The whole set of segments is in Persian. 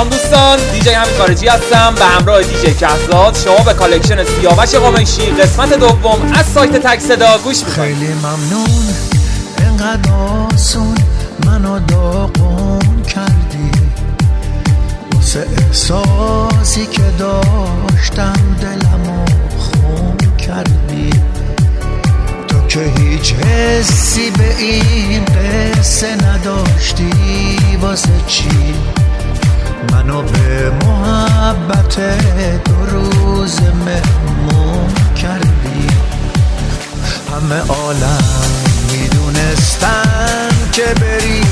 سلام دوستان، دیجی همین خارجی هستم به همراه دیجی کهزاد. شما به کالکشن سیاوش قمیشی قسمت دوم از سایت تک صدا گوش میکنید. خیلی ممنون اینقدر آسون منو داغون کردی، واسه احساسی که داشتم دلمو خون کردی. تو که هیچ حسی به این قصه نداشتی، واسه چی منو به محبت 2 روز مهمون کردی؟ همه عالم میدونستن که بری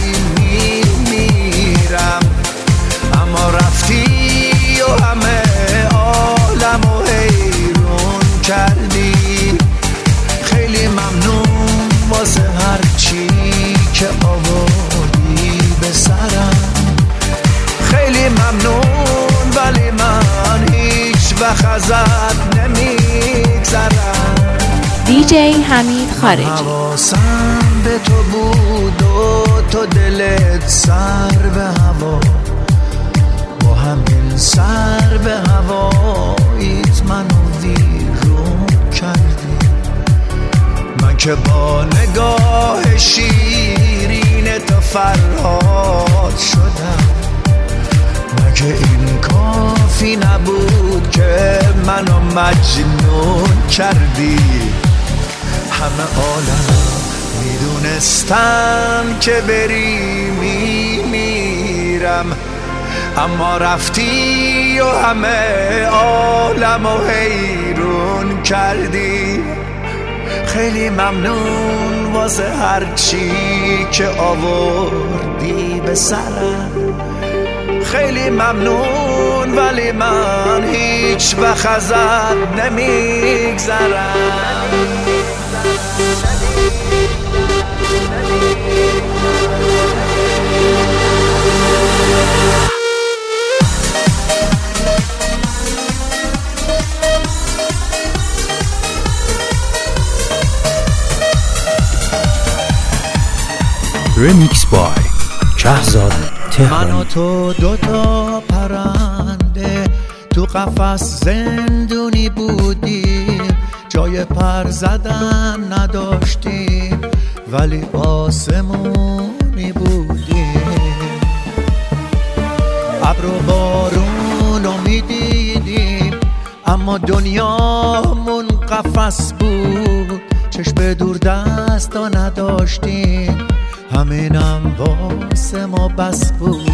میرم، اما رفتی و همه عالم و حیرون کردی. خیلی ممنون واسه هرچی که آوردی به سرم، خیلی ممنون ولی من هیچ وقت ازت نمیگذرم. دیجی حمید خارجی. حواسم به تو بود و تو دلت سر به هوا، با همین سر به هواییت منو ویرون کردی. من که با نگاه شیرین تو فرهاد شدم، مگه این کافی نبود که منو مجنون کردی؟ همه عالم میدونستن که بری میرم، اما رفتی و همه عالم و حیرون کردی. خیلی ممنون واسه هرچی که آوردی به سرم، خیلی ممنون ولی من هیچ وقت ازت نمیگذرم. ریمیکس بای کهزاد تهرانی. من و تو 2 تا پرنده تو قفس زندونی بودیم، جای پر زدن نداشتیم ولی آسمونی بودیم. ابر و بارون رو میدیدیم اما دنیامون قفس بود، چشم دور دستا نداشتیم، همینم واسه ما بس بود.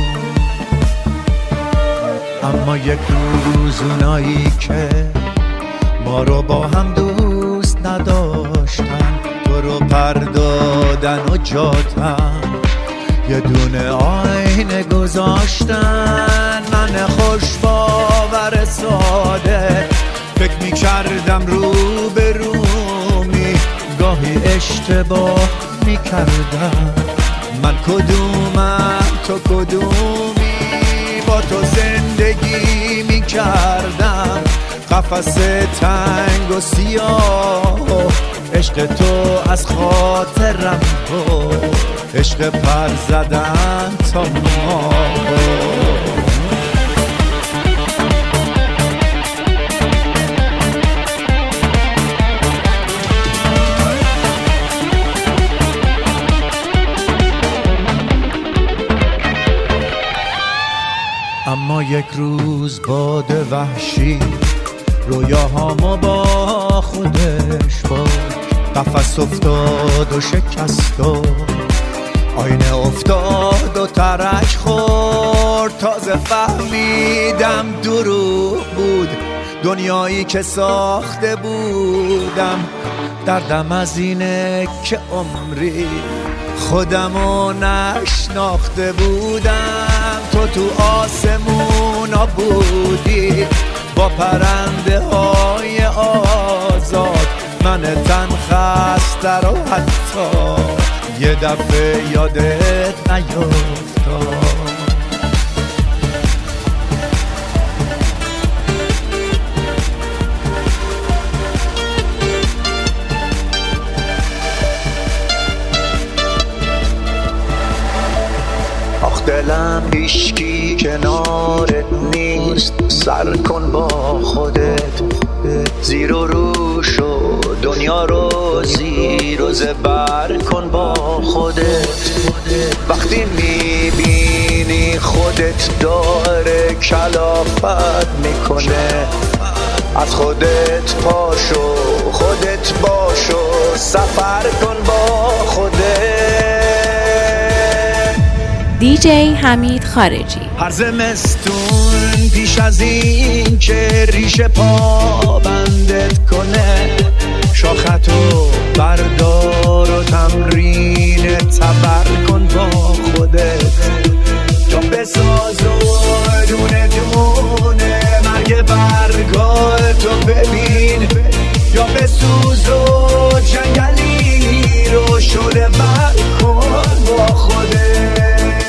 اما یک روز اونایی که ما رو با هم دوست نداشتن، تو رو پردادن و جاتن، یه دونه آینه گذاشتن. من خوش باور ساده فکر میکردم رو به رومی، گاهی اشتباه میکردم. من کدومم تو کدومی، با تو زندگی میکردم. قفس تنگ و سیاه، عشق تو از خاطرم بود، عشق پر زدن تا ما. اما یک روز باد وحشی رویاهامو با خودش برد، قفس افتاد و شکست و آینه افتاد و ترک خورد. تازه فهمیدم دروغ بود دنیایی که ساخته بودم. دردم از اینه که عمری خودمو نشناخته بودم. تو آسمونا بودی با پرنده های آزاد، من تن خسته رو حتی یه دفعه یادت نیفتاد. دلم هیچکی کنارت نیست سر کن با خودت زیر و روش و دنیا رو زیر و زبر کن با خودت وقتی میبینی خودت داره کلافت میکنه از خودت پاشو خودت باشو سفر کن با خودت دیجی حمید خارجی. هر زمستون پیش از این که ریشه پا بندت کنه شاختو بردار و تمرین تبر کن با خودت تا بساز و دونه دونه مرگ برگاه تو ببین یا بسوز و جنگلی رو شده بر کن با خودت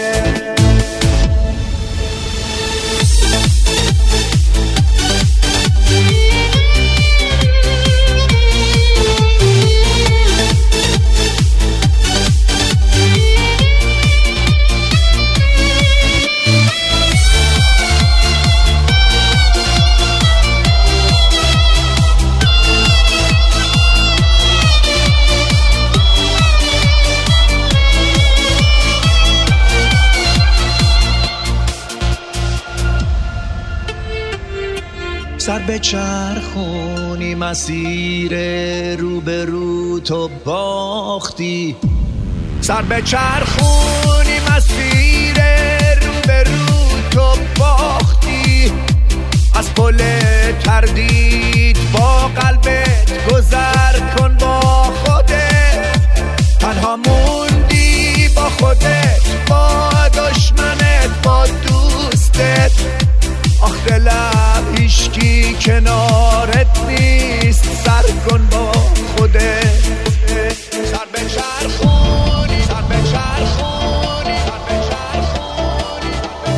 سر به چرخونی مسیر رو به رو تو باختی سر به چرخونی مسیر رو به رو تو باختی از پل تردید با قلبت گذر کن با خودت تنها موندی با خودت با دشمنت با دوستت آخ دلم هیچکی کنارت نیست سر کن با خودت سر به چرخونی سر به چرخونی سر به چرخونی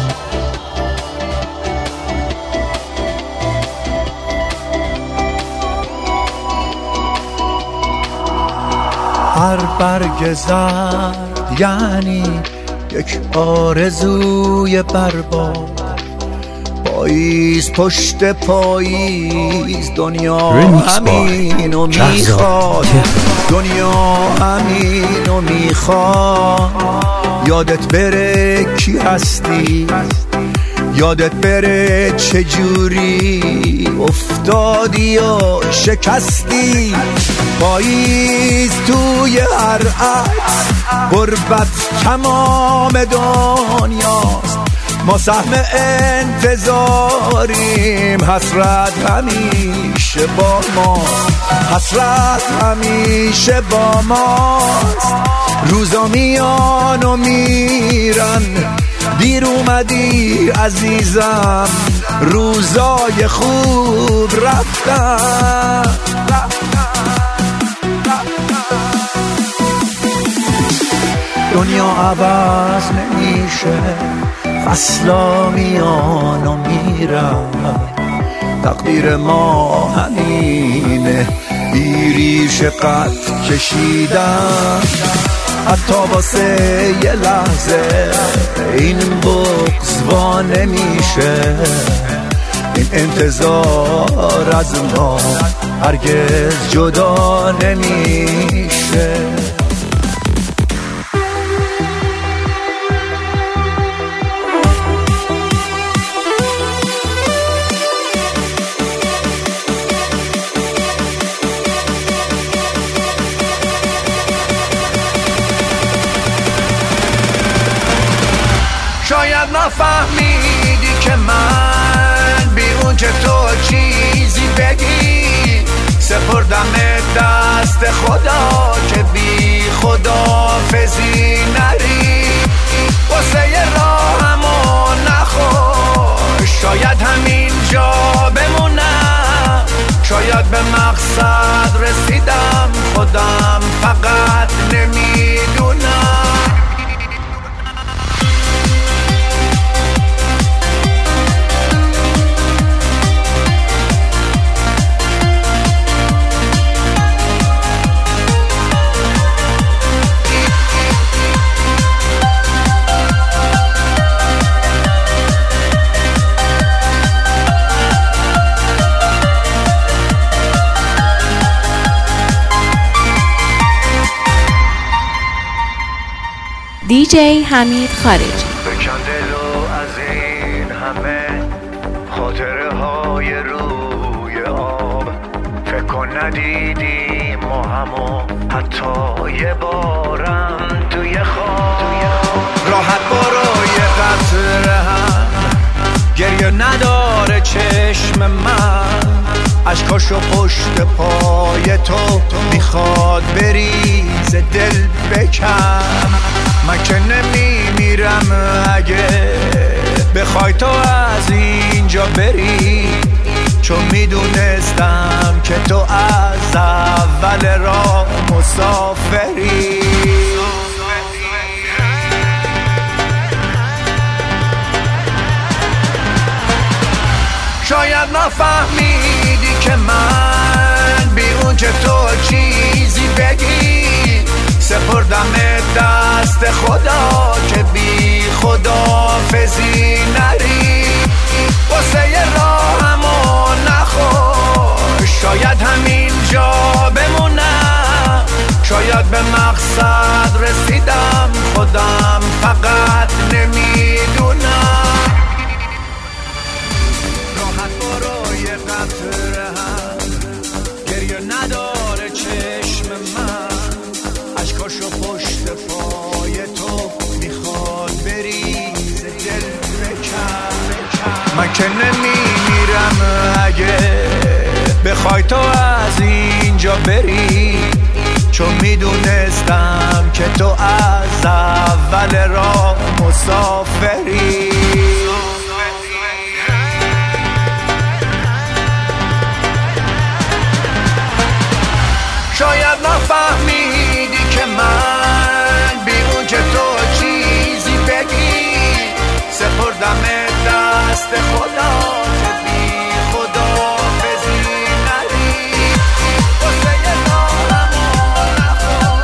هر برگ زرد یعنی یک آرزوی برباد پاییز پشت پاییز دنیا همینو میخواد دنیا همینو میخواد یادت بره کی هستی یادت بره چجوری افتادی و شکستی پاییز توی هر عکس غربت تمام دنیاست ما سهم انتظاریم حسرت همیشه با ماست حسرت همیشه با ماست روزا میان و میرن دیر اومدی عزیزم روزای خوب رفتن دنیا عوض نمیشه فصلا میان و میرن تقدیر ما همینه بیریش قد کشیدن حتی واسه یه لحظه این بغض وا نمیشه این انتظار از ما هرگز جدا نمیشه شاید نفهمیدی که من بیرون که تو چیزی بگی سپردم دست خدا که بی خداحافظی نری واسه راهمو نخور شاید همینجا بمونم شاید به مقصد رسیدم خودم فقط نمیدونم دیجی حمید خارجی. بکن دلو از این همه خاطره های روی آب، فکر کن ندیدیم ما همو حتی یه بارم توی خواب. راحت برو یه قطره هم گریه نداره چشم من، عشقاشو پشت پای تو میخواد بریز دل بکن. من که نمیمیرم اگه بخوای تو از اینجا بری، چون میدونستم که تو از اول راه مسافری. شاید نفهمیدی که من بیرون که تو چیزی بگی، سپردم دست خدا که بی خداحافظی نری. واسه راهمو نخور، شاید همینجا بمونم، شاید به مقصد رسیدم، خودم فقط نمیدونم. راحت برو یه قطره هم گریه نداره چشم من، عشقاشو پشت پای تو میخواد بریز دل بکن. من که نمیمیرم اگه بخوای تو از اینجا بری، چون میدونستم که تو از اول راه مسافری. شاید نفهمیدی که من بیرون که تو چیزی بگی، سپردم دست خدا که بی خداحافظی نری. واسه راهمو نخور،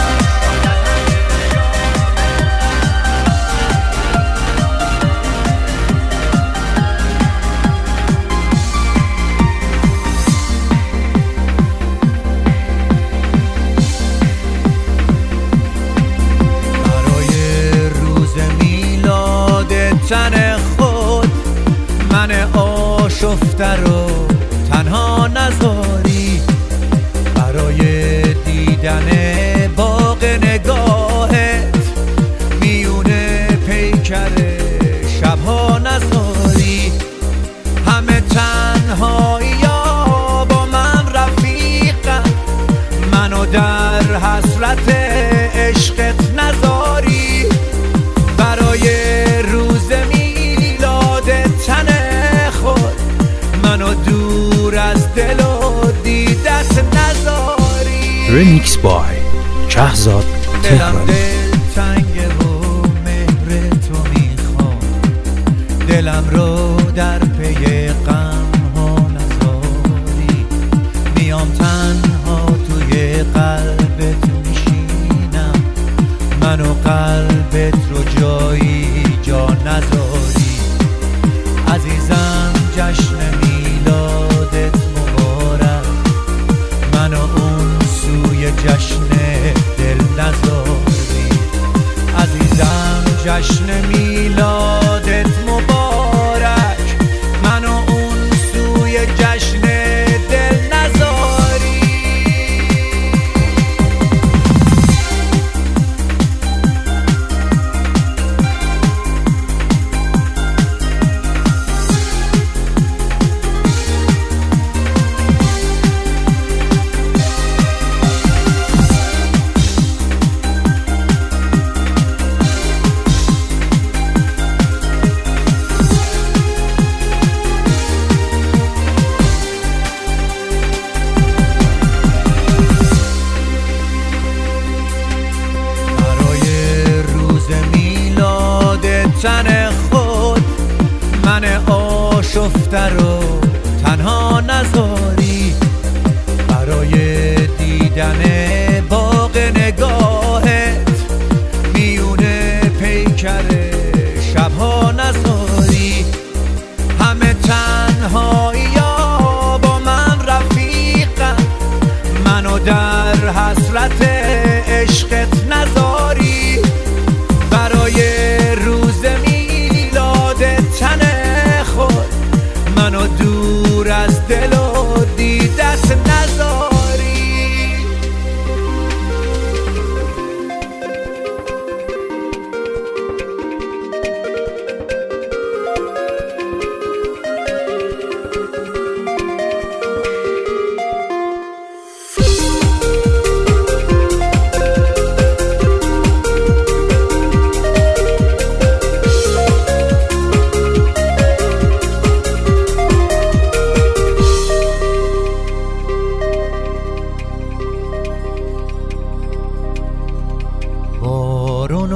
تن خود من آشفته رو تنها نذاری، برای دیدن باغ نگاهت میونه پیکر شبها نذاری. همه تنهایی ها با من رفیقم، منو در حسرت عشقت نذاری. برای روز میلاد تن خود منو دور از دل و دیدت نذاری. رمیکس بای کهزاد تهرانی. دل تنگه و مهر تو میخوام، دلم رو در پی غم ها نذاری. میام تنها توی قلبت میشینم، منو قلبت رو جایی جا نذاری. عزیزم جشن میلادت مبارک، منو اون سوی جشن دل نذاری. عزیزم جشن میلادت مبارک، منو اون سوی جشن دل نذاری. تن خود من آشفته رو تنها نذاری، برای دیدن باغ نگاهت میونه پیکر شبها نذاری. همه تنهایی ها با من رفیقم، منو در حسرت عشقت نذاری.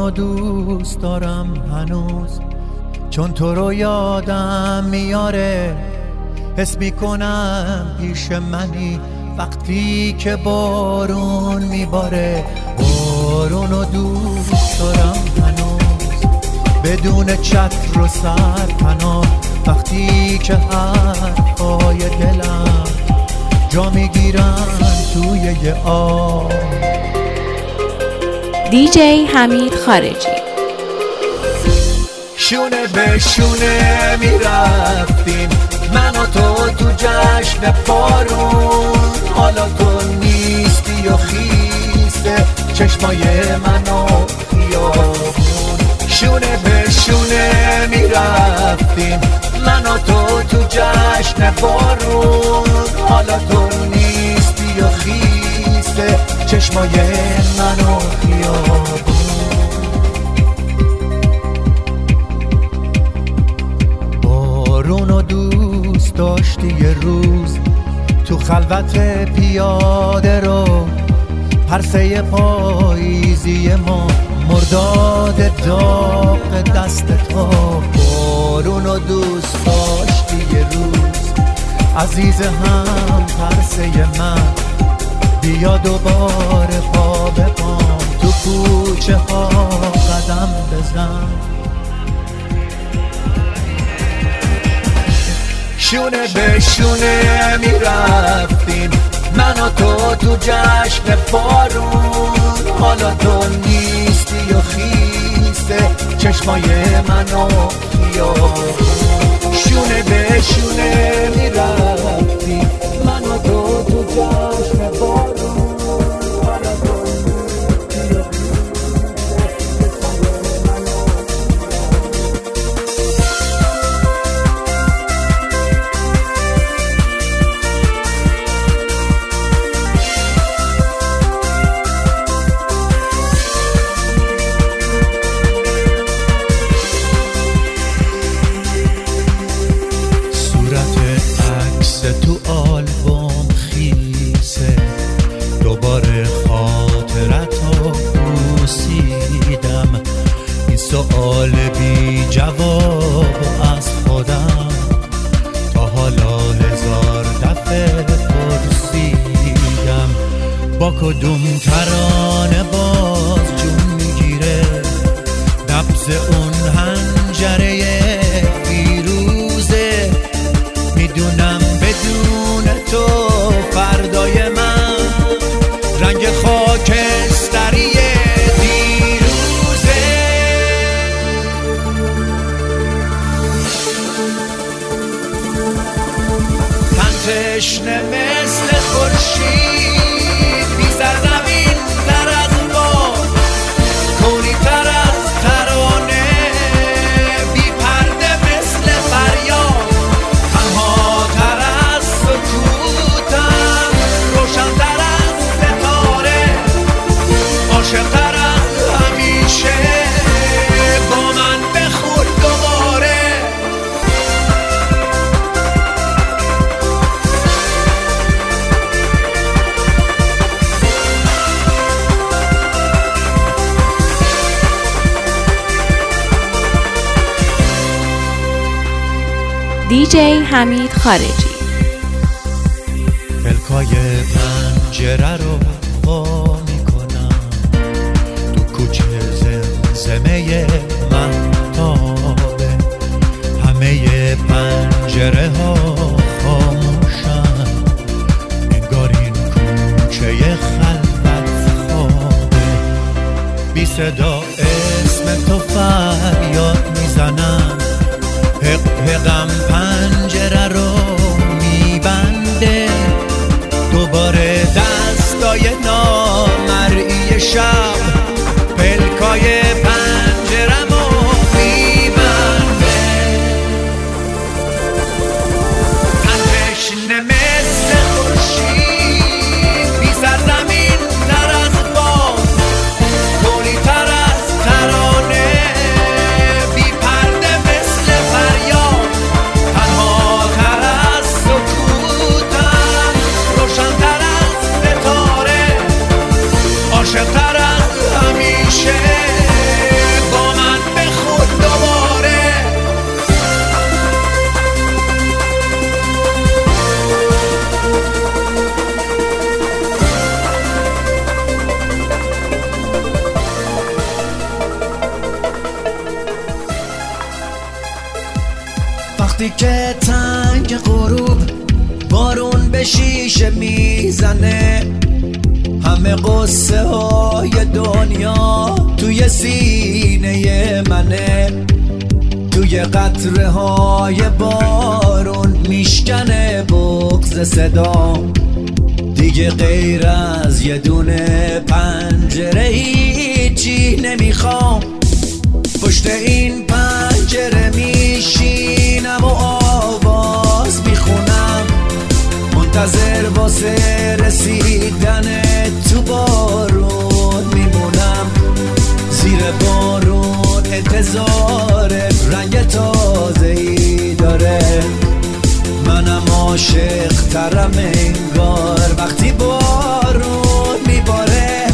بارونو دوست دارم هنوز، چون تو رو یادم میاره. حس میکنم پیش منی وقتی که بارون میباره. بارونو دوست دارم هنوز، بدون چتر و سرپناه، وقتی که حرفای دلم جا میگیرن توی یه آب. دیجی حمید خارجی. شونه به شونه میرفتیم من و تو جشن بارون، حالا تو نیستی و خیسه چشمای من و خیابون. شونه به شونه میرفتیم من و تو جشن بارون، حالا تو نیستی و خیسه چشمای من و خیابون. بارونو دوست داشتی یه روز، تو خلوت پیاده رو پرسه پاییزی ما، مرداد داغ دست تو. بارونو دوست داشتی یه روز، عزیز هم پرسه من، بیا دوباره پا به پام تو کوچه ها قدم بزن. شونه به شونه میرفتیم من و تو جشن بارون، حالا تو نیستی و خیسه چشمای من و خیابون. شونه به شونه میرفتیم من و تو جشن بارون، حالا تو نیستی و تو آلبوم خیسه، دوباره خاطرتو بوسیدم. این سؤال بی جواب از خودم تا حالا 1000 دفعه پرسیدم. با کدوم ترانه باز جون میگیره نبض اون حنجره فیروزه. میدونم بدون تو فردای من رنگ خاکستری دیروزه. تن تشنه مثل خورشید بی سرزمین تر از باد، کونی تر از ترانه، بی پرده مثل فریاد. عاشق‌تر از همیشه با من بخون دوباره. دیجی حمید خارجی. پلکای پنجره رو با میکنم، تو کوچه زمزمه مهتابه. همه پنجره ها خاموشن، انگار این کوچه خلوت خوابه. بی صدا اسم تو فریاد میزنم، حقم پنجره رو میبنده. دوباره دستای نامرئی شب پلکای پنجره‌مو میبنده. تن تشنه مثل خورشید بی سرزمین تر از باد، گلی تر از ترانه، بی پرده مثل فریاد. تنها تر از سکوتم، روشن تر از ستاره. وقتی که تنگ غروب بارون به شیشه میزنه، همه قصه های دنیا توی سینه منه، توی قطره های بارون میشکنه بغض صدا، دیگه غیر از یه دونه پنجره هیچی نمیخوام. پشت این پنجره میشینم و آواز میخونم، منتظر واسه رسیدن تو بارون میمونم. زیر بارون انتظار رنگ تازه‌ای داره، منم عاشق ترم انگار وقتی بارون میباره.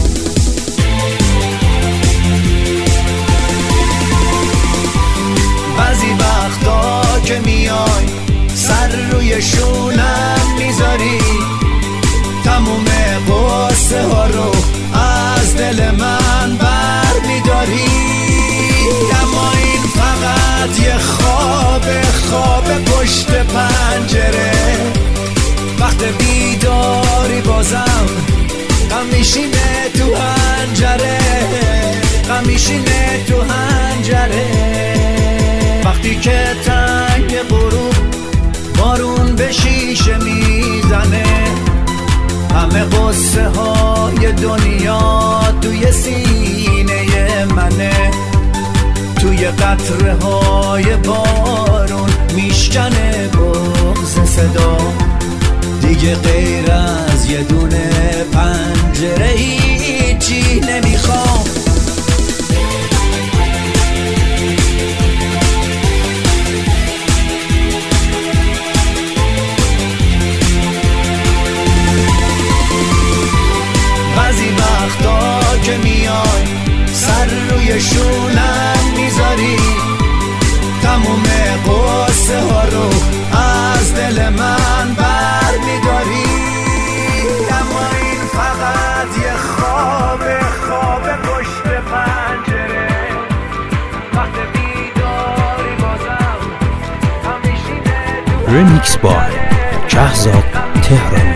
بعضی وقتا که میای سر روی شونم میذاری، تموم قصه ها رو از دل من بر میداری. اما این فقط یه خواب پشت پنجره، وقت بیداری بازم غم میشینه تو حنجره، غم میشینه تو حنجره. وقتی که تنگ غروب بارون به شیشه میزنه، همه قصه های دنیا توی سینه منه، توی قطره های بارون میشکنه بغض صدا، دیگه غیر از یه دونه پنجره هیچی نمیخوام. بعضی وقتا که میای سر روی شونم میذاری، تموم قصه ها رو از دل من بر میداری. اما این فقط یه خواب پشت پنجره، وقت بیداری بازم همیشینه تو رمیکس بای کهزاد تهرانی.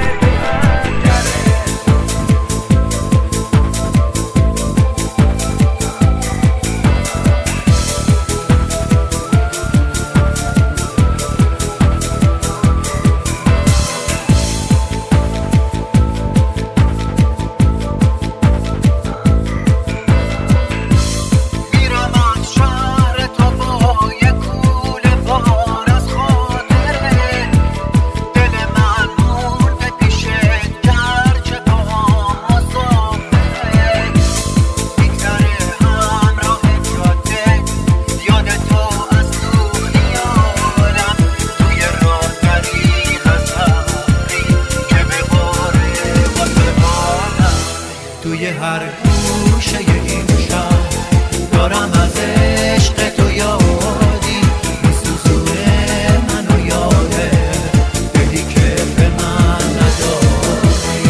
توی هر گوشه این شهر دارم از عشق تو یادی، میسوزونه منو یاده دلی که به من نداری.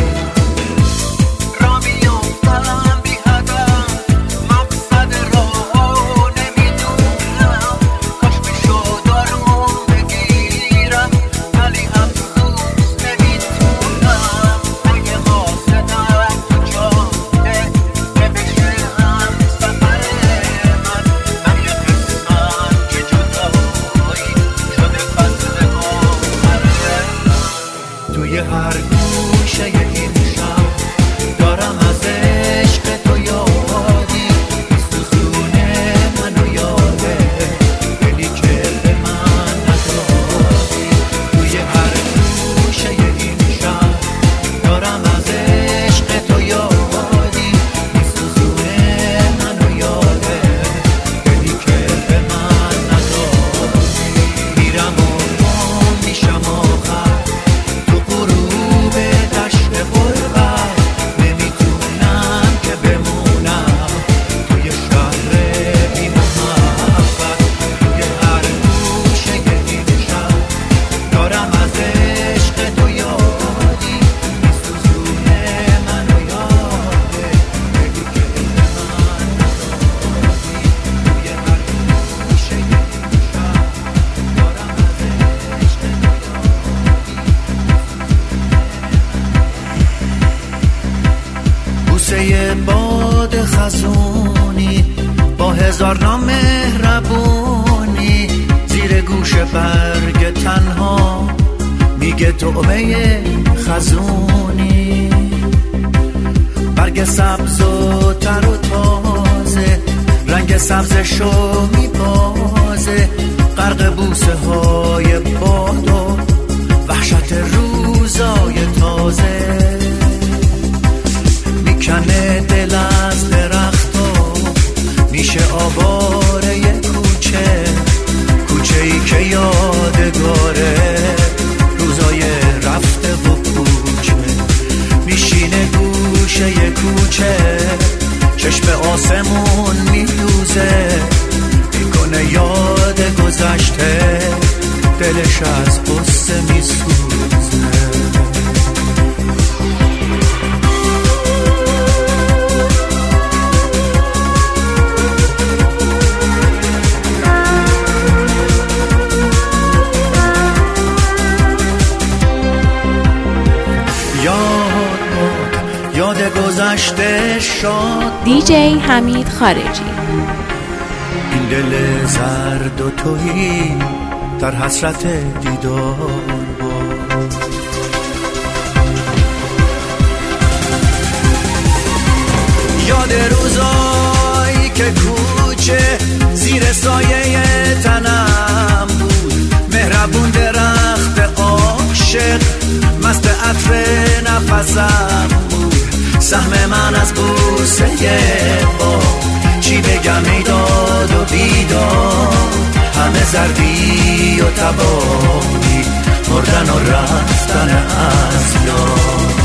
را میافتم بی هدف، مقصد راهو نمیدونم، کاش میشد آروم بگیرم ولی افسوس نمیتونم. اگه قاصدم تو جاده که بشه هم سفر من یه قسمت بوسه باد خزونی با هزار نام مهربونی زیر گوش برگ تنها میگه طعمه خزونی برگ سبز و تر و تازه رنگ سبزشو میبازه غرق بوسه های باد و وحشت روزای تازه میکنه دل از درختو میشه آواره کوچه ای که یادگاره روزای رفته و کوچه میشینه گوشه کوچه چشم آسمون میدوزه میکنه یاد گذشته دلش از قصه میسوزه یاد گذشته شاد دیجی حمید خارجی. این دل زرد و توهی در حسرت دیدار بود یاد روزایی که کوچه زیر سایه تنم بود مهربون درخت عاشق مست عطر نفسم بود سهم من از بوسه با چی بگم ایداد و بیداد همه زردی و تباهی مردن و رفتن از یاد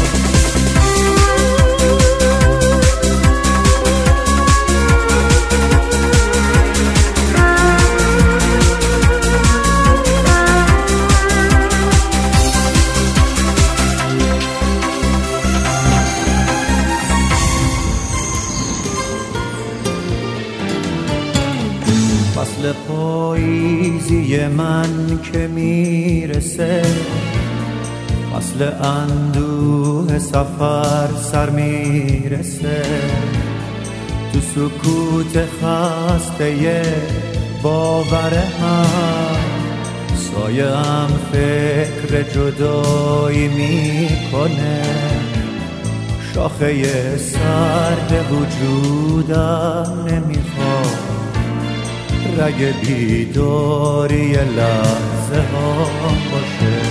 فصل پاییزی من که میرسه فصل اندوه سفر سر میرسه تو سکوت خسته باور من سایه هم فکر جدایی میکنه شاخه سرد وجودم نمیخواد رگ بیداری لحظه ها باشه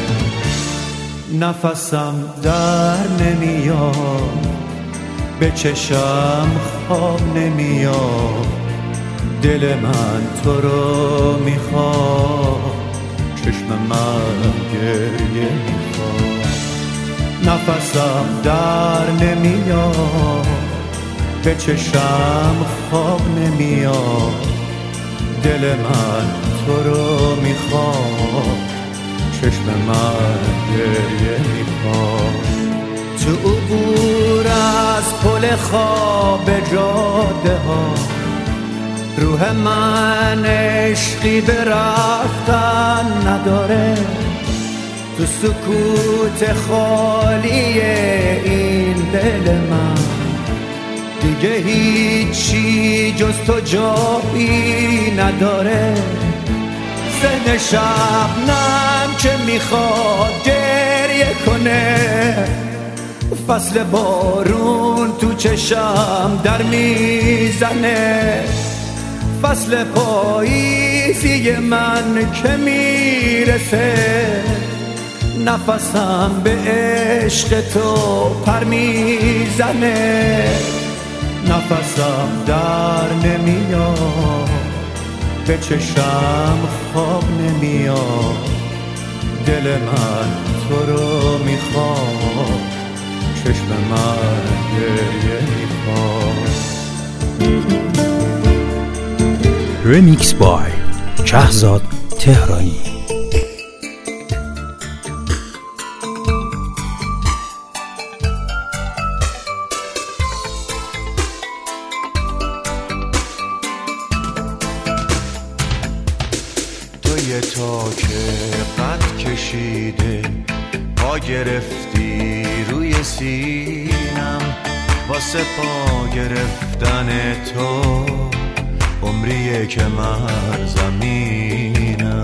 نفسم در نمیاد به چشم خواب نمیاد دل من تو رو میخواد چشم من گریه میخواد نفسم در نمیاد به چشم خواب نمیاد دل من تو رو میخواد چشم من گریه میخواد تو عبور از پل خواب جاده ها روح من عشقی به رفتن نداره تو سکوت خالی این دل من دیگه هیچی جز تو جایی نداره ذهن شبنم که میخواد گریه کنه فصل بارون تو چشم در میزنه فصل پاییزی من که میرسه نفسم به عشق تو پر میزنه نفسم در نمیاد به چشم خواب نمیاد دل من تو رو میخواد چشم من گریه میخواد رمیکس بای شهزاد تهرانی. توی تا که قد کشیده پا گرفتی روی سینم واسه پا گرفتن تو عمریه که من زمینم،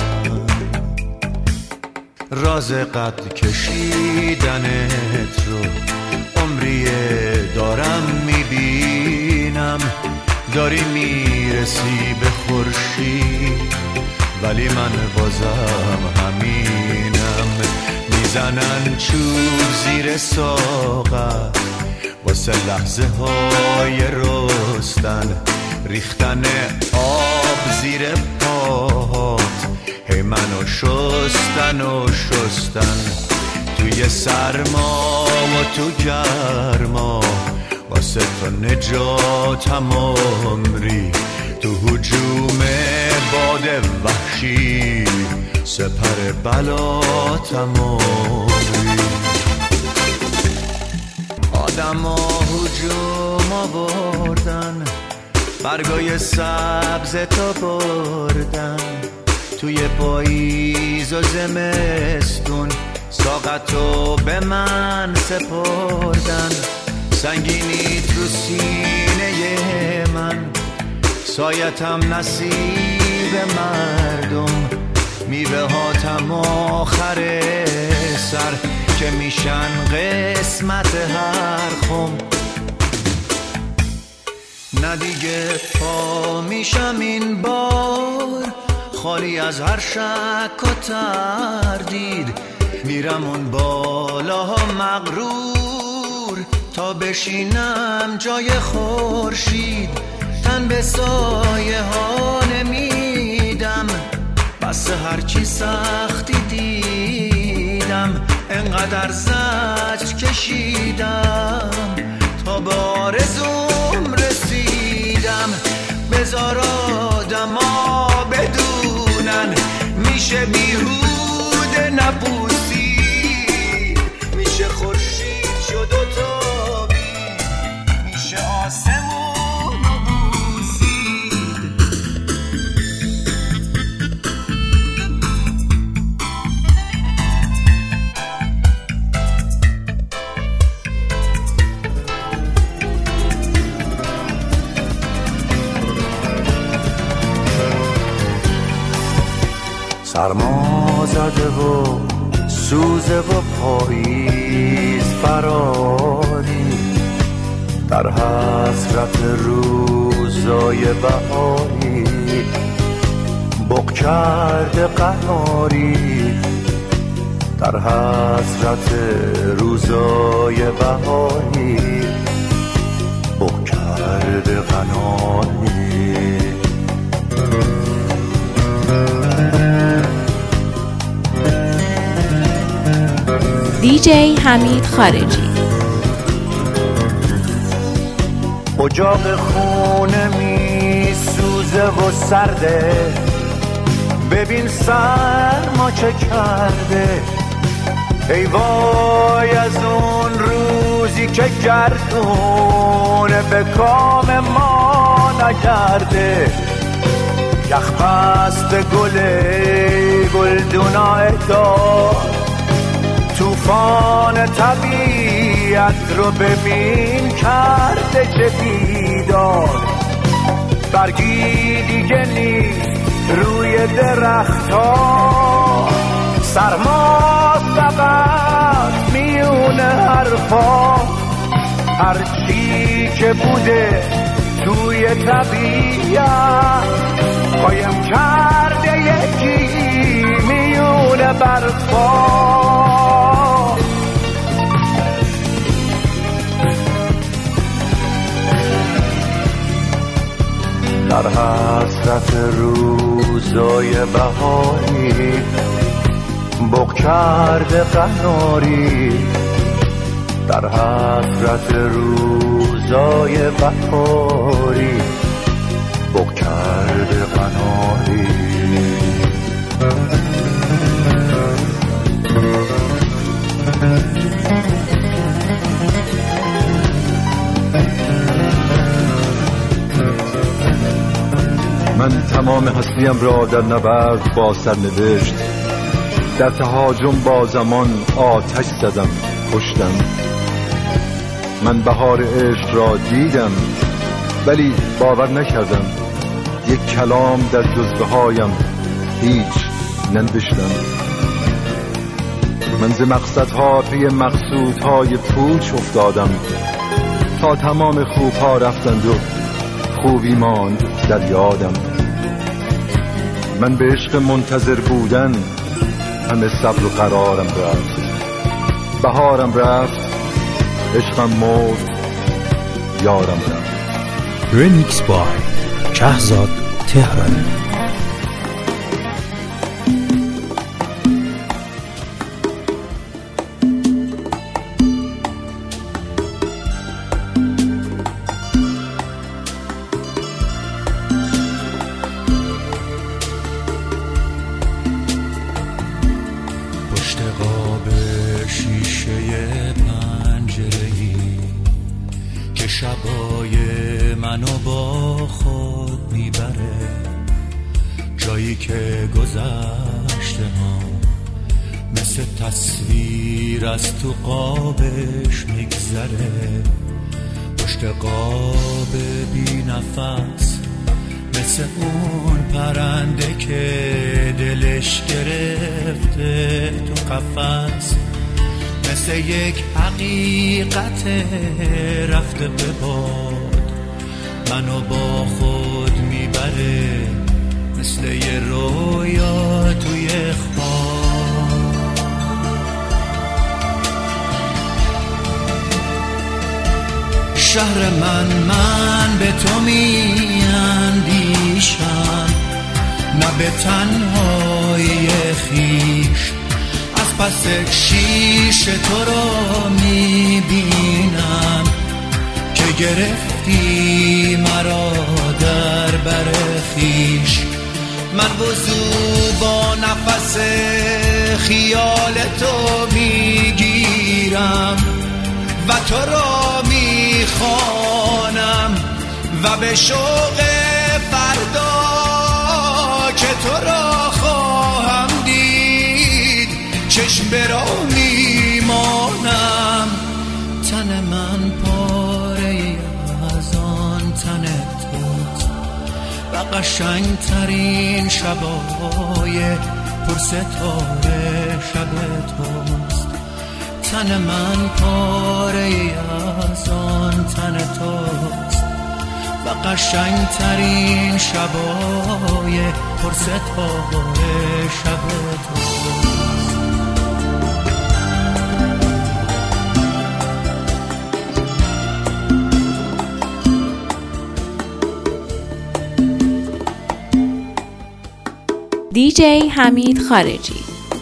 راز قد کشیدنت رو عمریه دارم میبینم. داری میرسی به خورشید ولی من بازم همینم. میزنن چوب زیر ساغر واسه لحظه های رستن، ریختن آب زیر پاهات هی منو شستن و شستن. توی سرما و تو گرما واسه تو نجاتم عمری، تو هجوم باد وحشی سپر بلاتم عمری. آدما هجوم آوردن، برگای سبز تو بردن، توی پاییز و زمستون ساقتو به من سپردن. سنگینی تو سینه من، سایتم نصیب مردم، میوه هاتم آخر سر که میشن قسمت هر خم. نه دیگه پا میشم این بار خالی از هر شک و تردید، میرم اون بالاها مغرور تا بشینم جای خورشید. تن به سایه ها نمیدم، بس هرچی سختی دیدم، انقدر زجر کشیدم تا به آرزوم رسیدم. بذار آدما بدونن میشه بیهوده نپوسی، میشه خورشید شد و تابی، میشه آسمون و بوسید. سرما زده و سوزه و پاییز فراری، در حسرت روزای بهاری بغ کرده قناری، در حسرت روزای بهاری بغ کرده قناری. دیجی حمید خارجی. اجاق خونه می سوزه و سرده، ببین سرما چه کرده. ای وای از اون روزی که گردونه به کام ما نگرده. یخ پست گلدونای دار، توفان طبیعت رو ببین کرده چه بیدار. برگی دیگه نیست روی درخت ها، سرما فقط میونه حرفا. هرچی که بوده توی طبیعت قایم کرده یکی میونه برفا. در حسرت روزای بهاری بغ کرده قناری، در حسرت روزای بهاری بغ کرده قناری. من تمام هستیم را در نبرد با سرنوشت، در تهاجم با زمان آتش زدم کشتم. من بهار عشق را دیدم ولی باور نکردم. یک کلام در جزوه هایم هیچ ننوشتم. من ز مقصدها پی مقصودهای پوچ افتادم تا تمام خوبها رفتند و خوبی ماند در یادم. من به عشق منتظر بودن همه صبر و قرارم رفت. بهارم رفت، عشقم مرد، یارم رفت. رمیکس بای شهزاد تهرانی. پشت قاب شیشه پنجره‌ای که شبای منو با خود میبره، جایی که گذشته ها مثل تصویر از تو قابش میگذره. پشت قاب بی نفس مثل اون پرنده که دلش گرفته تو قفس، مثل یک حقیقت رفته به باد منو با خود میبره، مثل یه رویا توی خواب. شهر من به تو میاندیشم، نه به تنهایی خیش. از پس شیشه تو را میبینم که گرفتی مرا در بر خیش. من وضو با نفس خیال تو میگیرم و تو را میخوانم و به شوق فردا که تو را خواهم دید چشم برا میمانم. تن من پاره از آن تن توست و قشنگ ترین شبای پرستاره شب توست. تن من پاره از آن تن توست و قشنگ ترین شبای پرستاره شب توست. دیجی حمید خارجی.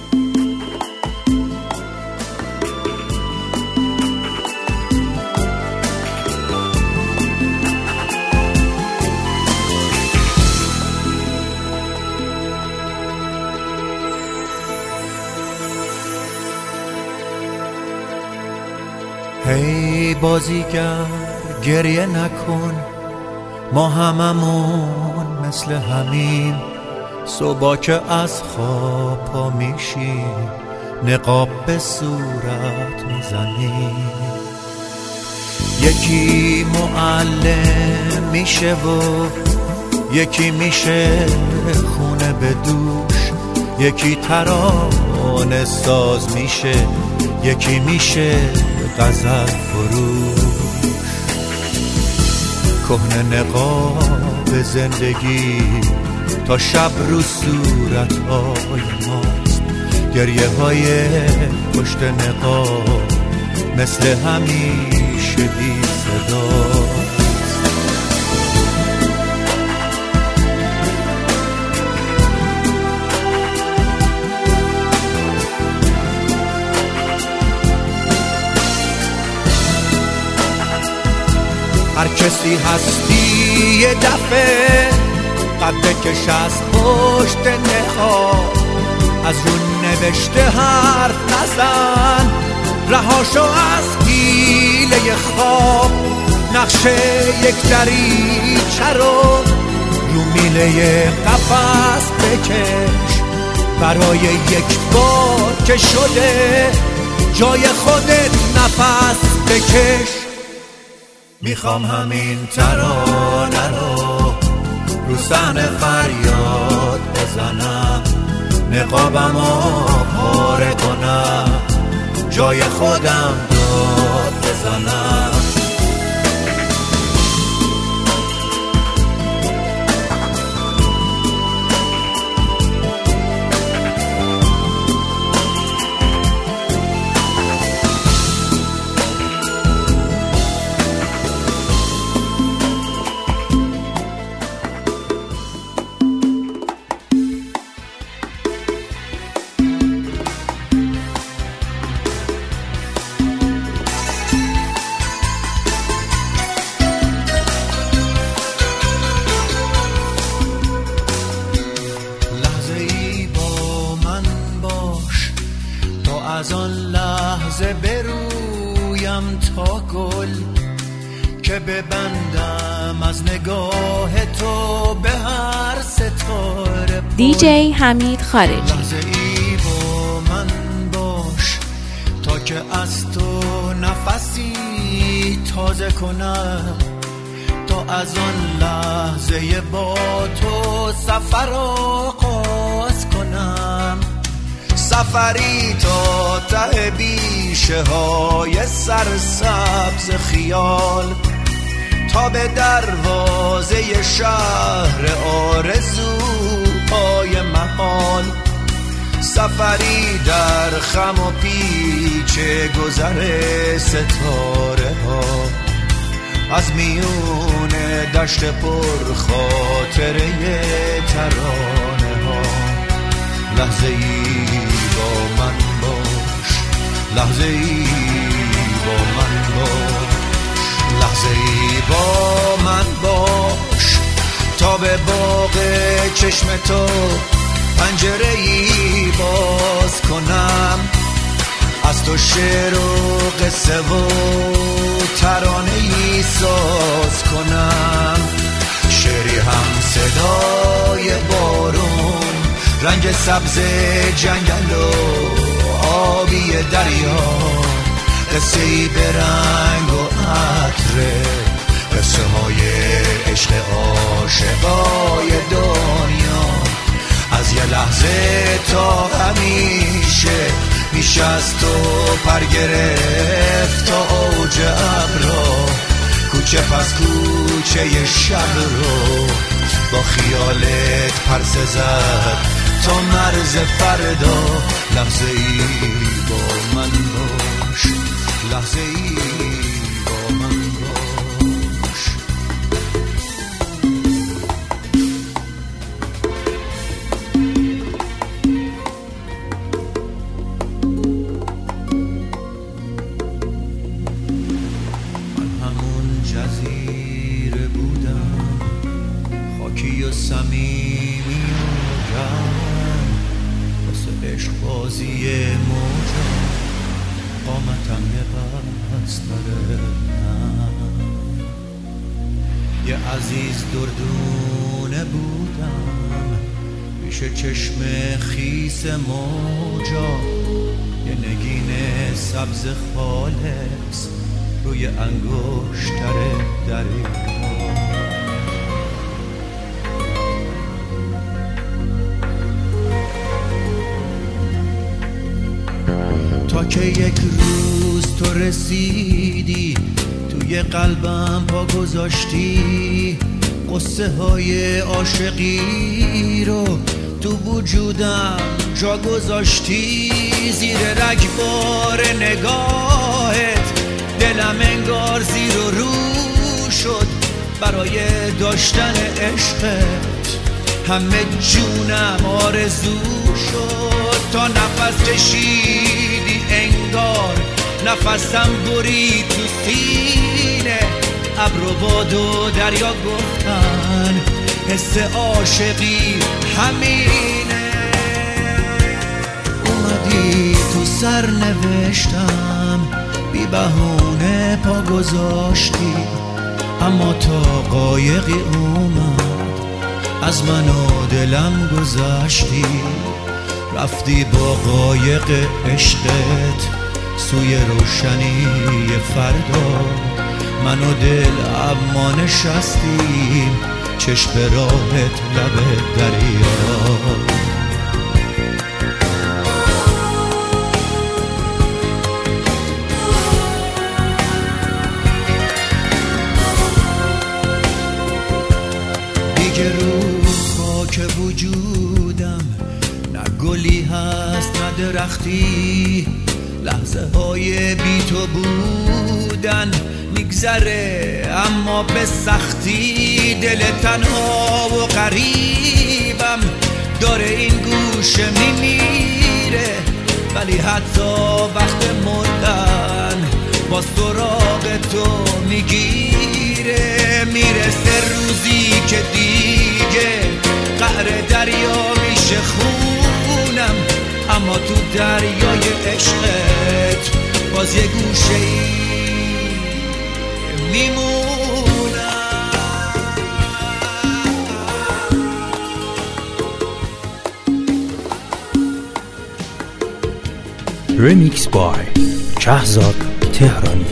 هی بازیگر گریه نکن، ما هممون مثل همین. صبح که از خواب پا میشیم نقاب به صورت میزنیم. یکی معلم میشه و یکی میشه خونه به دوش، یکی ترانه ساز میشه، یکی میشه غزل فروش. کهنه نقاب زندگی تا شب رو صورت‌های ماست، گریه های پشت نقاب مثل همیشه بی صداست. هر کسی هستی یه دفعه قد کش از پشت نقاب، از رو نوشته حرف نزن، رهاشو از پیله خواب. نقشه یک دریچه رو میله قفس بکش، برای یک بار که شده جای خودت نفس بکش. میخوام همین ترانه رو صحنه فریاد بزنم، نقابمو پاره کنم، جای خودم داد بزنم. از آن لحظه برویم تا گل که ببندم از نگاه تو به هر ستاره. دیجی حمید خارجی. لحظه ای با من باش تا که از تو نفسی تازه کنم، تا از آن لحظه با تو سفر آغاز کنم. سفری تا ته بیشه های سرسبز خیال، تا به دروازه شهر آرزوهای محال. سفری در خم و پیچ گذر ستاره ها، از میون دشت پر خاطره ترانه ها. لحظه ای با من باش، لحظه ای با من باش، لحظه ای با من باش، تا به باغ چشم تو پنجره ای باز کنم. از تو شعر و قصه و ترانه ای ساز کنم. شعری هم صدای بارون، رنگ سبز جنگل و آبی دریا. قصه ای به رنگ و عطر، قصه های عشق عاشقای دنیا. از یه لحظه تا همیشه میشه از تو پر گرفت تا اوج ابرا. کوچه پس کوچه شب رو با خیالت پرسه زد تا مرز فردا. لحظه ای با من باش، لحظه ای با من باش. من همون جزیره بودم، خاکی و صمیمی و گرم، واسه عشق بازی موجا قامتم یه بستره. یه عزیز دردونه بودم، پیش چشم خیس موجا. یه نگین سبز خالص روی انگشتر دریا. تا که یک روز تو رسیدی، توی قلبم پا گذاشتی. قصه های عاشقی رو تو وجودم جا گذاشتی. زیر رگبار نگاهت دلم انگار زیر و رو شد برای داشتن عشقت. همه جونم آرزو شد تا نفس کشیدی، انگار نفسم برید تو سینه. ابر و باد و دریا گفتن حس عاشقی همینه. اومدی تو سر نوشتم، بی بهونه پا گذاشتی. اما تا قایقی اومد از من و دلم گذشتی. رفتی با قایق عشقت سوی روشنی فردا. من و دل اما نشستیم چشم راهت لب دریا. دیگه رو خاک وجودم نه گلی هست نه درختی، لحظه های بی تو بودن میگذره اما به سختی. دل تنها و غریبم داره این گوشه میمیره، ولی حتی وقت مردن با سراغ تو میگیره. میرسه روزی که دیگه قعر دریا میشه خونم، اما تو دریای عشقت باز یه گوشه ای میمونم. رمیکس بای شهزاد تهرانی.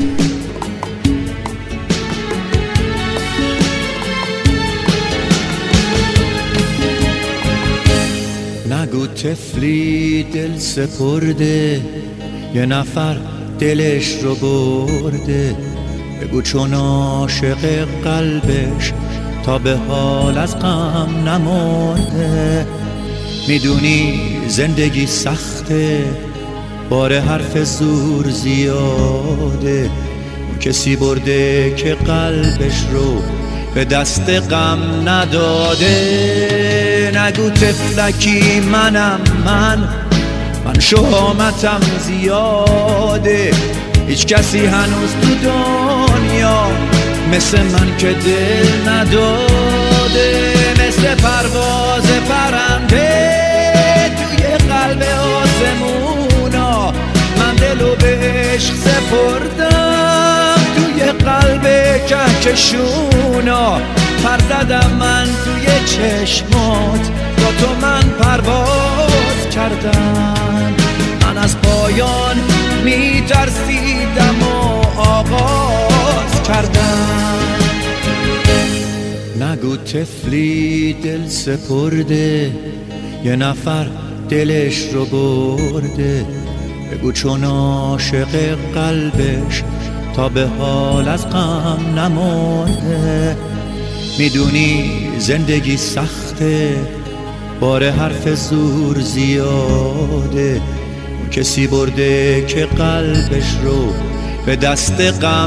نگو طفلی دل سپرده، یه نفر دلش رو برده. بگو چون عاشق قلبش تا به حال از غم نمرده. میدونی زندگی سخته، بار حرف زور زیاده. کسی برده که قلبش رو به دست غم نداده. نگو طفلکی منم من شهامتم زیاده. هیچ کسی هنوز تو دنیا مثل من که دل نداده. مثل پرواز پرنده توی قلب آسمونا، من دلو به عشق سپردم توی قلب کهکشونا. پر زدم من توی چشمات، با تو من پرواز کردم. من از پایان میترسیدم و آغاز کردم. نگو طفلی دل سپرده، یه نفر دلش رو برده. بگو چون عاشق قلبش تا به حال از غم نمرده. میدونی زندگی سخته، بار حرف زور زیاده. کسی برده که قلبش رو به دست غم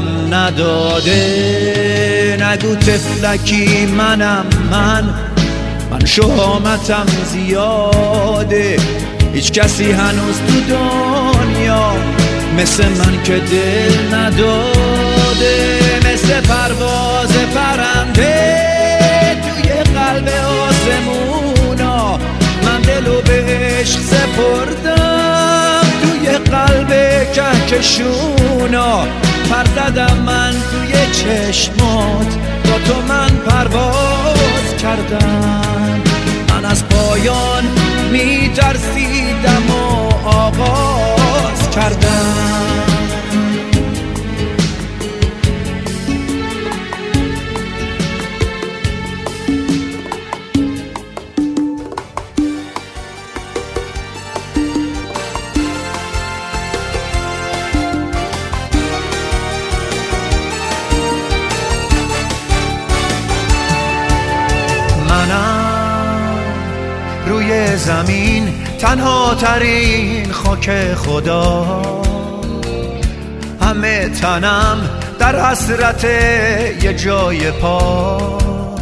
نداده. نگو طفلکی منم من شهامتم زیاده. هیچ کسی هنوز تو دنیا مثل من که دل نداده. مثل پرواز پرنده توی قلب آسمونا، من دلو به عشق سپردم توی قلب کهکشونا. پر زدم من توی چشمات، با تو من پرواز کردم. من از پایان میترسیدم و آغاز کردم. روی زمین تنها ترین خاک خدا، همه تنم در حسرت یه جای پا.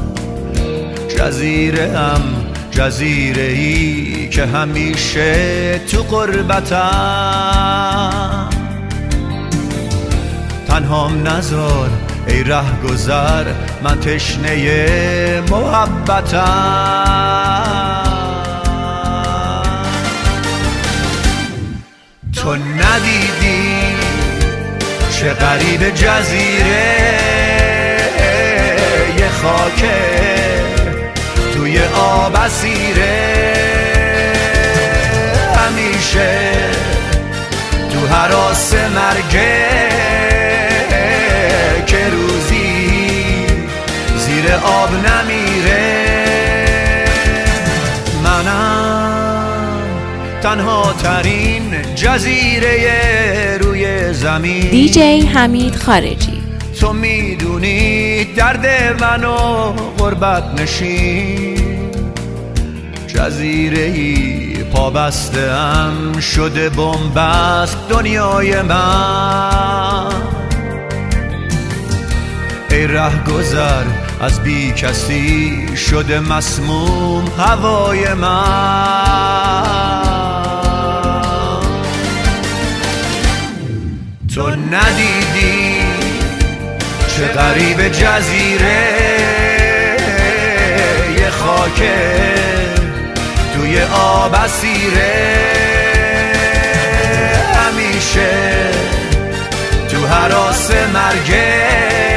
جزیره‌ای که همیشه تو غربتم. تنهام نذار ای رهگذر، من تشنه محبتم. تو ندیدی چه غریب جزیره یه خاکه توی آب اسیره. همیشه تو هراس مرگه که آب نمیره. منم تنها ترین جزیره روی زمین. دیجی حمید خارجی. تو میدونی درد منو غربت نشین، جزیره‌ای پابسته‌ام شده بن‌بست دنیای من. ای رهگذر از بی کسی شده مسموم هوای من. تو ندیدی چه غریب جزیره، یه خاکه توی آب اسیره، همیشه تو هراس مرگه،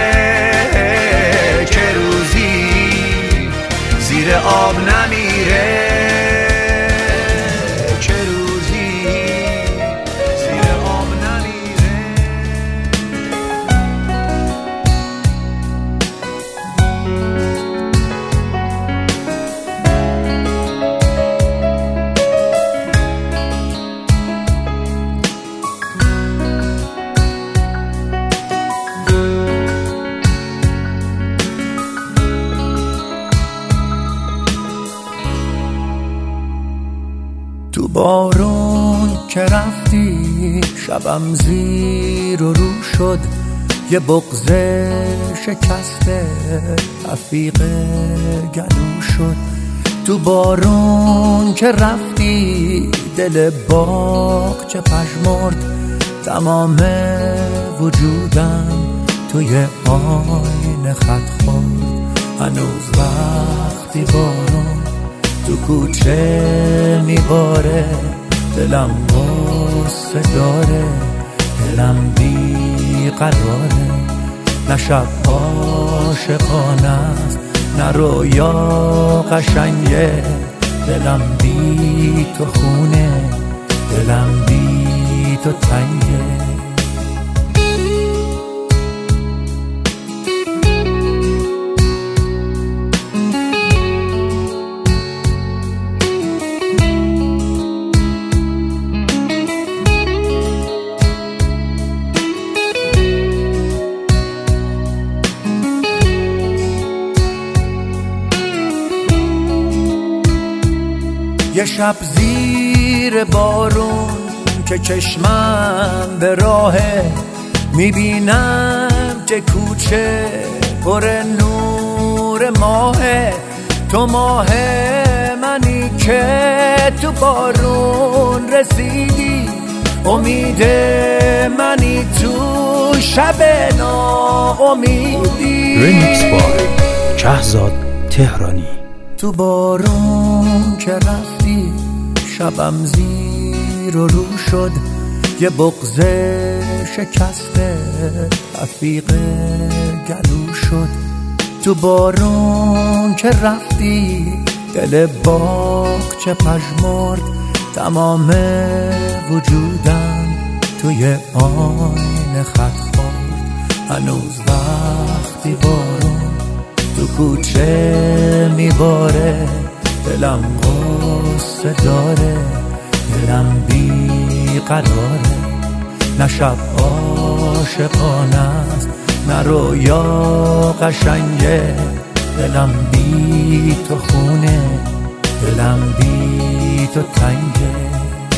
که روزی زیر آب نمیره، که روزی زیر آب نمیره. تو بارون که رفتی شبم زیر و رو شد، یه بغض شکسته رفیق گلو شد. تو بارون که رفتی دل باغ چه پژمرد، تمام وجودم توی آینه خط خورد. هنوز وقتی بارون تو کوچه میباره، دلم غصه داره، دلم بی قراره. نه شب عاشقانه است نه رویا قشنگه، دلم بی تو خونه، دلم بی تو تنگه. یه شب زیر بارون که چشمم به راهه، میبینم که کوچه پر نور ماهه. تو ماه منی که تو بارون رسیدی، امید منی تو شب ناامیدی. ریمیکس بای شهزاد تهرانی. تو بارون که رفتی شبم زیر و رو شد، یه بغض شکسته رفیق گلو شد. تو بارون که رفتی دل باغ چه پژمرد، تمام وجودم توی آینه خط خورد. هنوز وقتی بارون تو کوچه میباره، دلم غصه داره، دلم بی قراره. نه شب عاشقانه است نه رویا قشنگه، دلم بی تو خونه، دلم بی تو تنگه.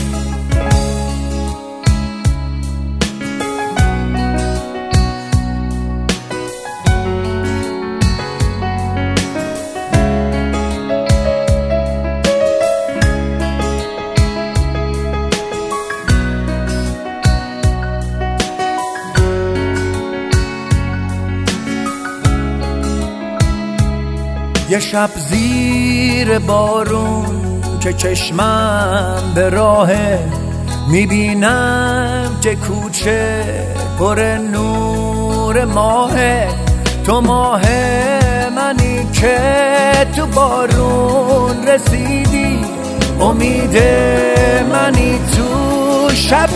یه شب زیر بارون که چشمم به راهه، میبینم که کوچه پر نور ماهه. تو ماه منی که تو بارون رسیدی، امید منی تو شب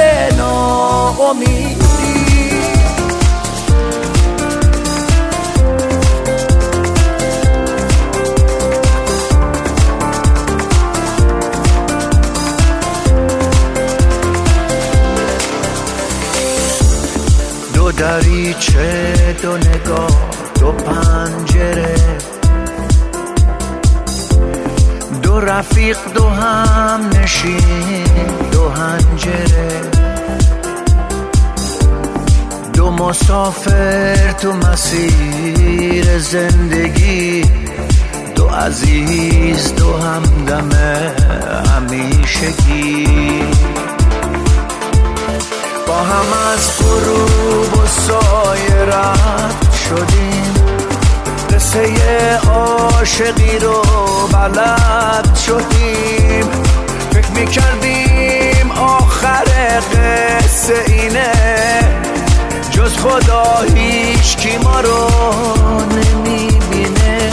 ناامیدی. دریچه، دو نگاه، دو پنجره، دو رفیق، دو هم نشین، دو هنجره، دو مسافر تو مسیر زندگی، دو عزیز، دو همدم همیشگی. با هم از غروب و سایه رد شدیم، قصه عاشقی رو بلد شدیم. فکر میکردیم آخر قصه اینه، جز خدا هیچ کی ما رو نمیبینه.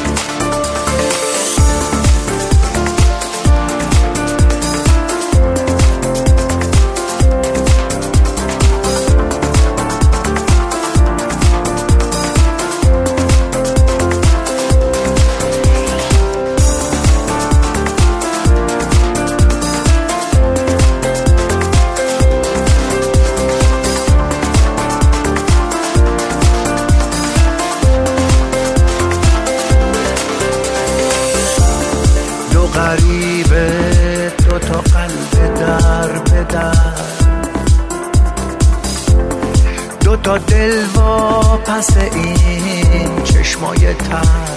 غریبه، دو تا قلب در به در، دو تا دل وا پس این چشمای تر،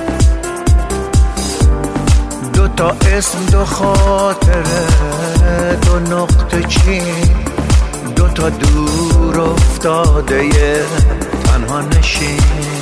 دو تا اسم، دو خاطره، دو نقطه چین، دو تا دور افتاده تنها نشین.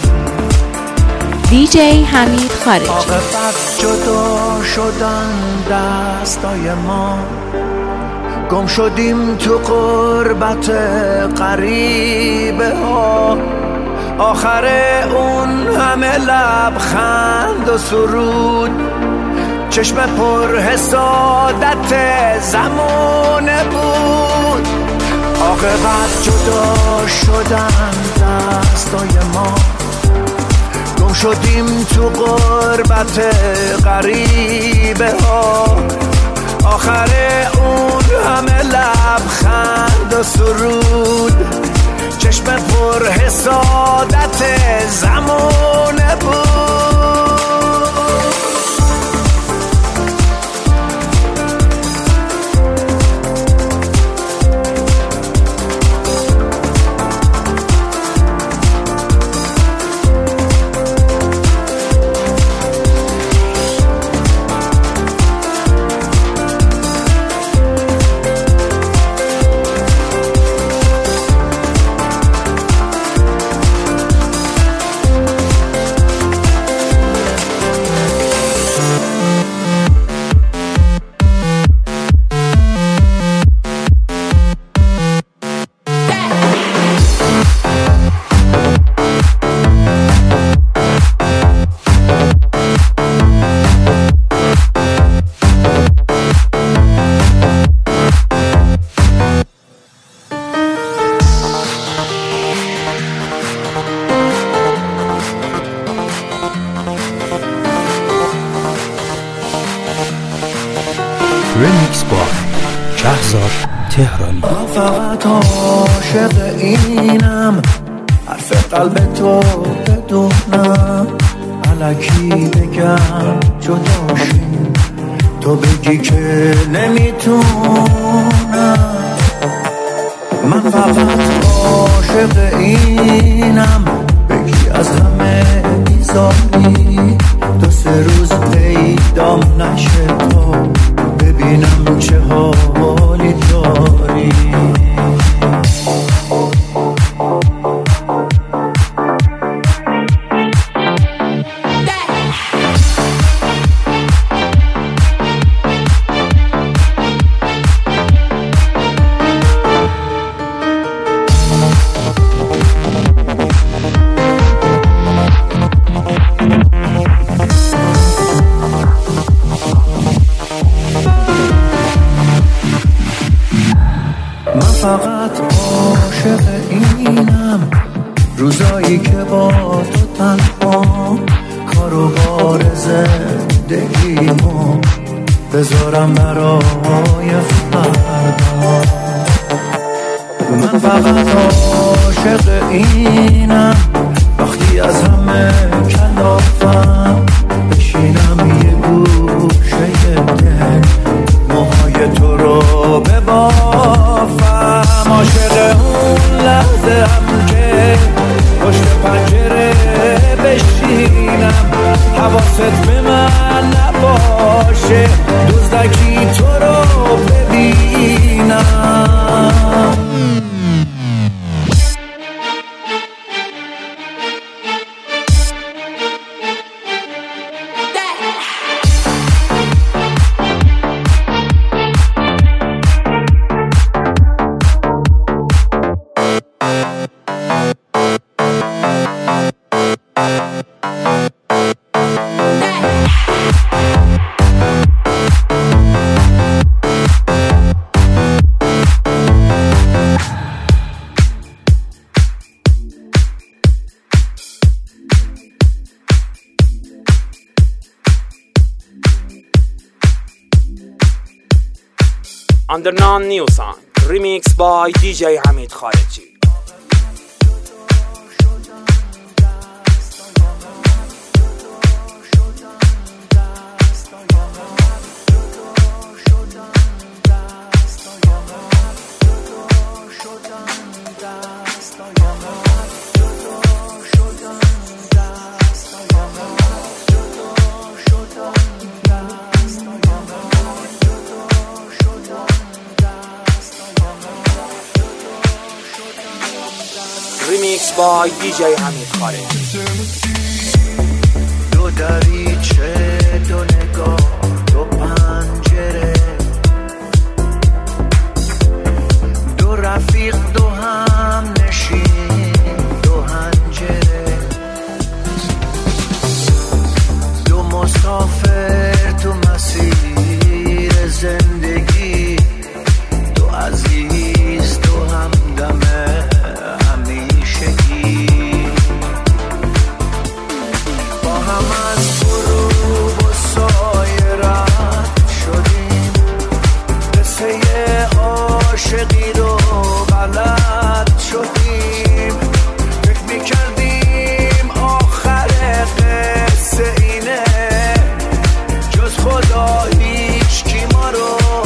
دیجی حمید خارجی. عاقبت جدا شدن دستای ما، گم شدیم تو غربت غریبه ها. آخر اون همه لبخند و سرود، چشم پر حسادت زمانه بود. عاقبت جدا شدن دستای ما، گم شدیم تو غربت غریبه ها. آخر اون همه لبخند و سرود، چشم پر حسادت زمانه بود. رمیکس با شهزاد تهرانی. من فقط عاشق اینم، حرف قلب تو بدونم، الکی بگم جداشیم، تو بگی که نمیتونم. من فقط عاشق اینم، بگی از همه بیزاری، دو سه روز پیدام نشه تا ببینم چه حالی داری. فقط عاشق اینم، روزایی که با تو تنها، کار و بار زندگیمو بذارم برای فردا. من فقط عاشق عاشق اینم وقتی از همه کلافم بشینم یه گوشه دل موهای تو رو ببافم عاشق اون لحظه هم که پشت پنجره بشینم حواست به من نباشه دزدکی تو رو ببینم Under non-new song, remix by DJ Hamid Khareji. Remix by DJ Hamid Khareji. دو دریچه دو نگاه دو پنجره دو رفیق دو هم نشین دو هنجره دو مسافر تو مسیر زندگی دو عزیز دو همدمه با هم از غروب و سایه رد شدیم قصه عاشقی رو بلد شدیم فکر میکردیم آخر قصه اینه جز خدا هیچ کی ما رو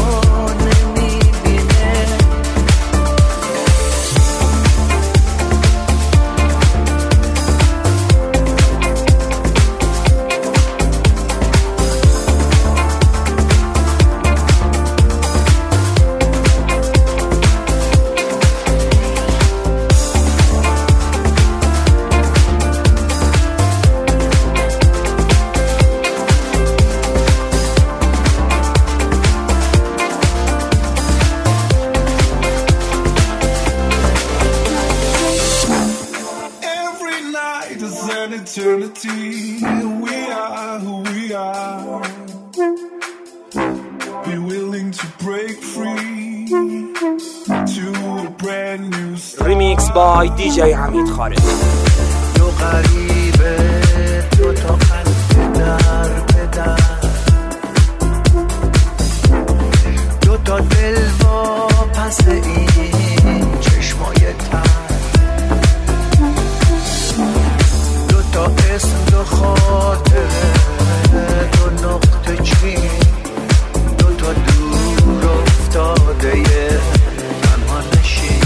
eternity. We are who we are. Be willing to break free to a brand new start. Remix by DJ Hamid Khareji. دو غریبه دو تا قلب در به در دو تا دل با پس این چشمای تر دو تا اسم دو خاطره دو نقطه چین دو تا دور افتاده تنها نشین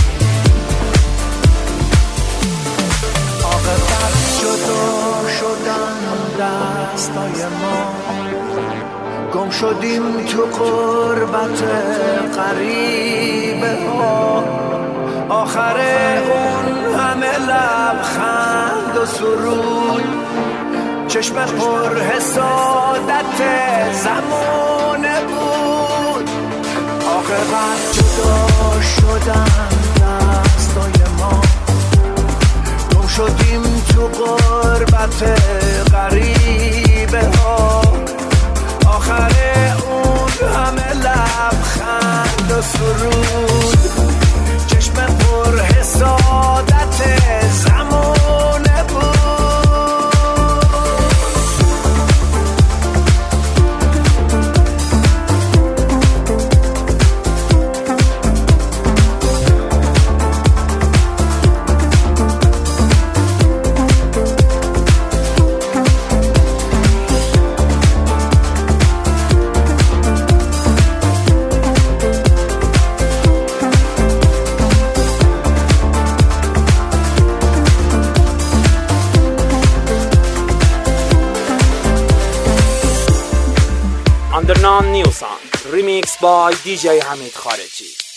عاقبت جدا شدن دستای ما گم شدیم تو غربت غریبه ها آخر اون همه لبخند و سرود چشم پر حسادت زمانه بود عاقبت جدا شدن دستای ما گم شدیم تو غربت غریبه ها آخر اون همه لبخند و سرود چشم پر حسادت زمانه بود Under Non New Song Remix by DJ حمید خارجی.